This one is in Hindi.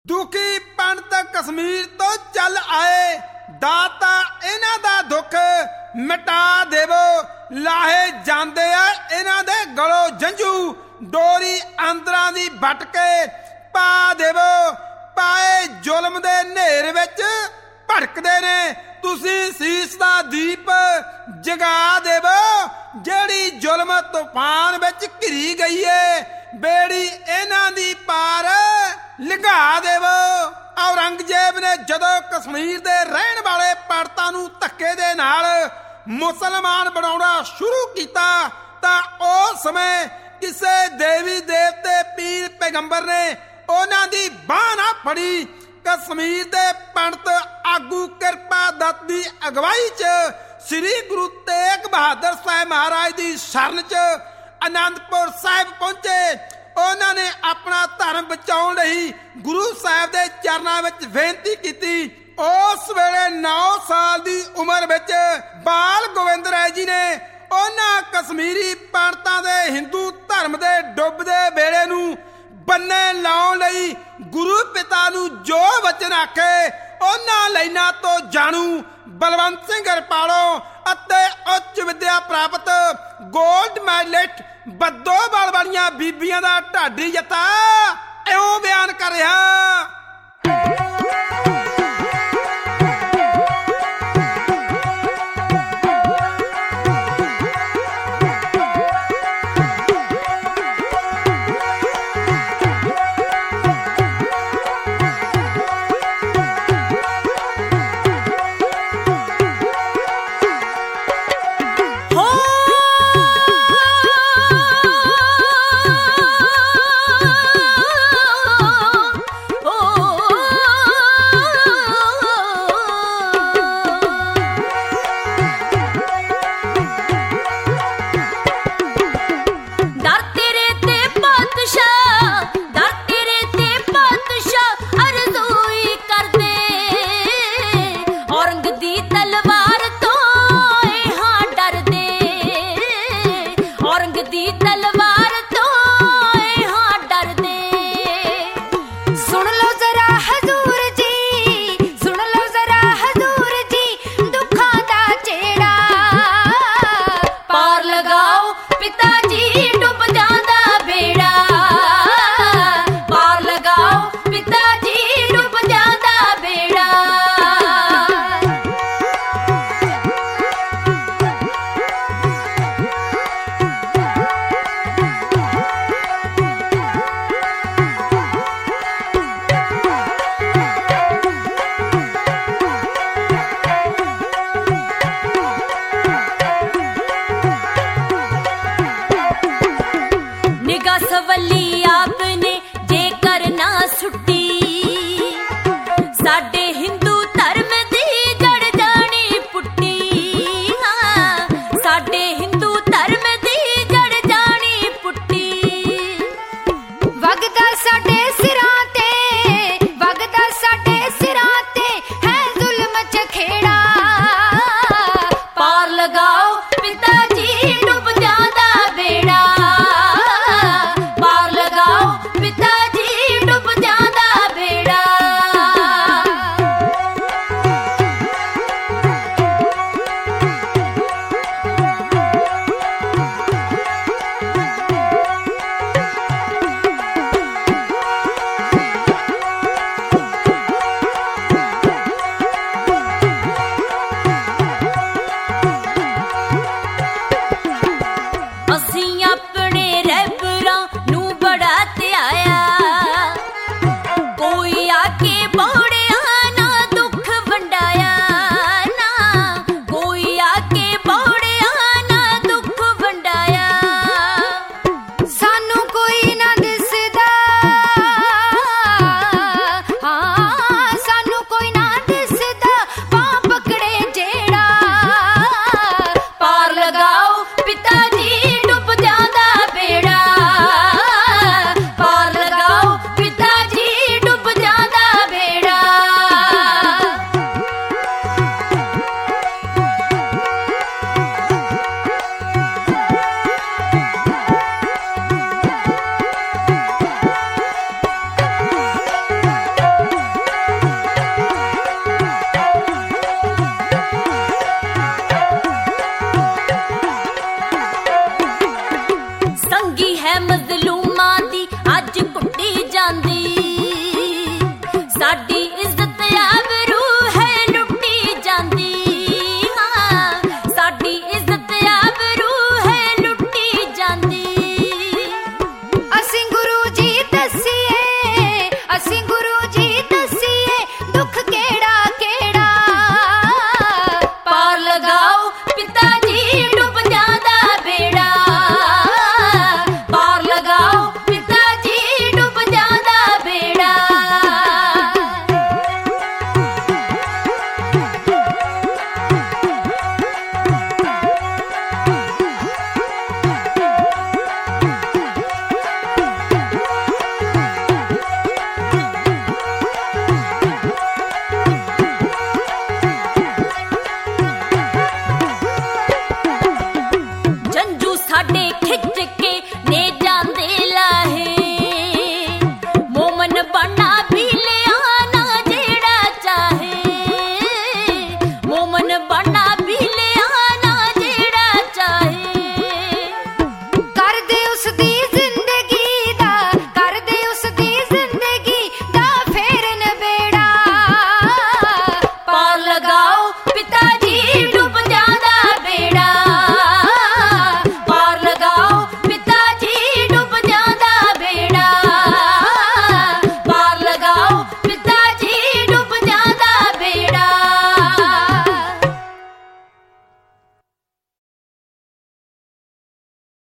दुखी पंडित कश्मीर तो चल आए, दाता इन्हां दा दुख मिटा देवो। लाहे जांदे आ इन्हां दे गलों जंजू, डोरी अंदरां दी बट के पा देवो। पाए जुल्म दे नेर विच भड़कदे ने, तुसी सीस दा दीप जगा देवो। जेड़ी जुल्म तूफान विच घिरी गई है, बेड़ी इन्हां दी पार लंघा देवो। औरंगजेब ने जदों कश्मीर दे रहण वाले पंडितां नूं धक्के दे नाल मुसलमान बनाउणा शुरू कीता तां उस समय किसे देवी देवते पीर पैगंबर ने उन्हां दी बांह ना फड़ी। कश्मीर दे पंडित आगू किरपा दत्त दी अगवाई च श्री गुरु तेग बहादुर साहिब महाराज दी शरण च आनंदपुर साहिब पहुंचे। उन्हां ने अपना धर्म बचाउण लई गुरु साहिब दे चरनां विच बेनती कीती। उस वेले 9 साल दी उमर विच बाल गोविंद राय जी ने उन्हां कश्मीरी पंडितां दे हिंदू धर्म दे डुबदे बेड़े नूं बन्ने लाउण लई गुरु पिता नूं जो वचन आखे उन्हां लाइनां तो जाणू बलवंत सिंह रपालो ਅਤੇ ਉੱਚ विद्या प्राप्त गोल्ड मैडलिस्ट बद्दोबल वालियां बीबियां दा ढाडी जत्था इउं बयान कर रहा। सवलिया